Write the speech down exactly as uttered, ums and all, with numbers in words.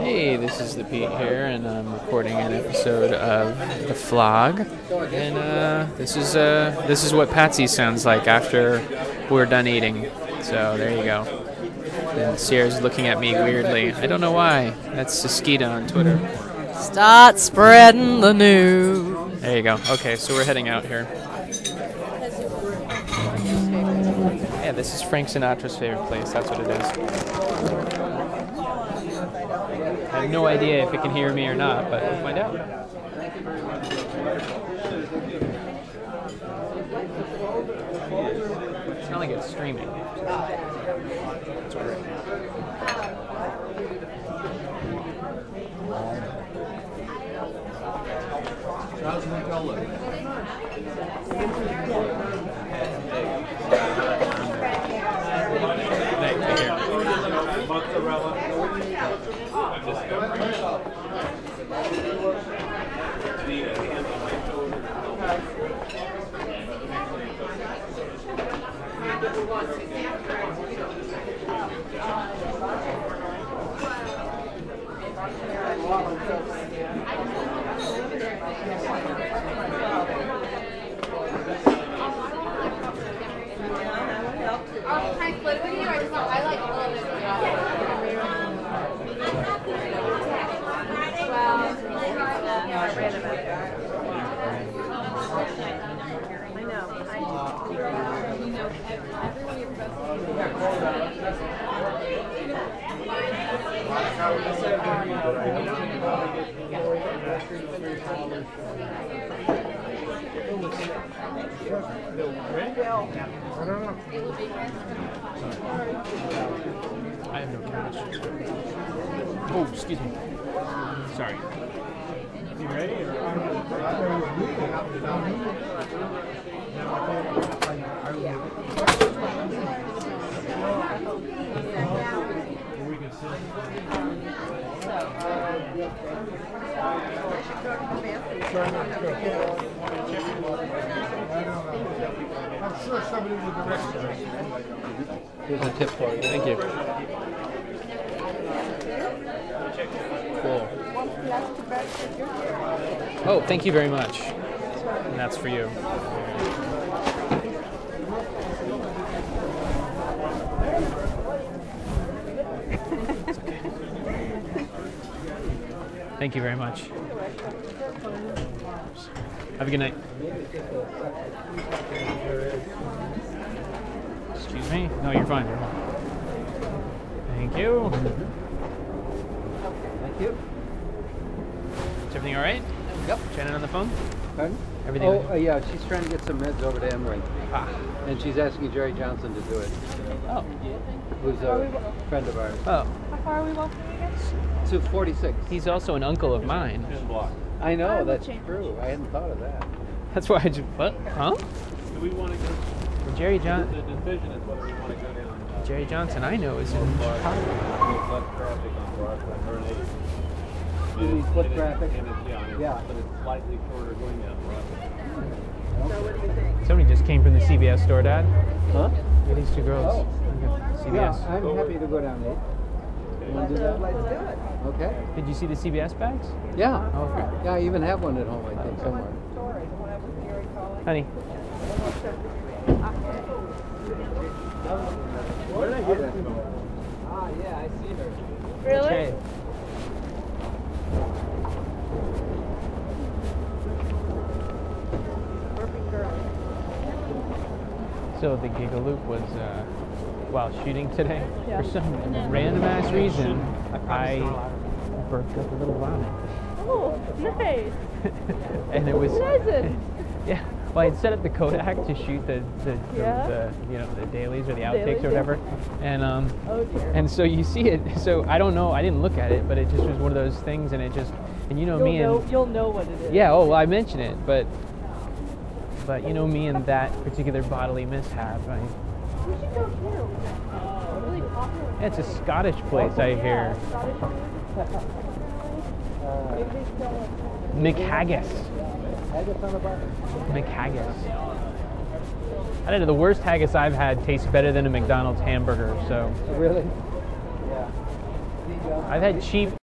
Hey, this is the Pete here, and I'm recording an episode of The Flog. And uh, this is uh, this is what Patsy sounds like after we're done eating. So there you go. And Sierra's looking at me weirdly. I don't know why. That's Siskita on Twitter. Start spreading the news. There you go. Okay, so we're heading out here. Yeah, this is Frank Sinatra's favorite place. That's what it is. I have no idea if it can hear me or not, but we'll find out. It's not like it's streaming. It's great. I have no cash. Oh, excuse me. Sorry. You ready? I'm sure somebody will direct us. Here's a tip for you. Thank you. Cool. Oh, thank you very much. And that's for you. It's okay. Thank you very much. Have a good night. Excuse me? No, you're fine. You're fine. Thank you. Thank you. Is everything all right? Yep. Shannon on the phone? Pardon? Everything Oh, okay? uh, yeah, she's trying to get some meds over to Emory. Ah. And she's asking Jerry Johnson to do it, Oh. who's a friend of ours. Oh. How far are we walking again? To forty-six. He's also an uncle of mine. I know, I will that's change. true. I hadn't thought of that. That's why I just... What? Huh? Do we want to go? Jerry John... The decision is whether we want to go down. Uh, Jerry Johnson, I know, is in Chicago. There's less traffic on Broadway, or an eight. You mean And foot it's- traffic? And it's, yeah, and it's, Yeah. but it's slightly shorter going down Broadway. Somebody just came from the C B S store, Dad. Huh? Look at these two girls. Oh. C B S. Yeah, I'm happy to go down eight. You want to do that? Let's do it. Okay. Did you see the C B S bags? Yeah. Oh, okay. Yeah, I even have one at home, I think, somewhere. Honey. Where did I get that from? Ah, yeah, I see her. Really? Okay. Perfect girl. So the Gigaloop was, uh, while shooting today, Yeah. for some random ass reason, I burped up a little vomit. Oh, nice. And it was... Pleasant. Yeah. Well, I'd set up the Kodak to shoot the, the, the, Yeah. the you know, the dailies or the outtakes Dailies, or whatever. And um, Oh dear. and so you see it. So I don't know. I didn't look at it, but it just was one of those things, and it just, and you know you'll me know, and you'll know what it is. yeah. Oh, well, I mentioned it, but but you know me and that particular bodily mishap. I, We should go too. It's really popular. it's a Scottish place, I Yeah, hear. Scottish food. Maybe they sell it. McHaggis. Haggis on a bun. McHaggis. I don't know. The worst haggis I've had tastes better than a McDonald's hamburger. So Really? Yeah. I've had cheap.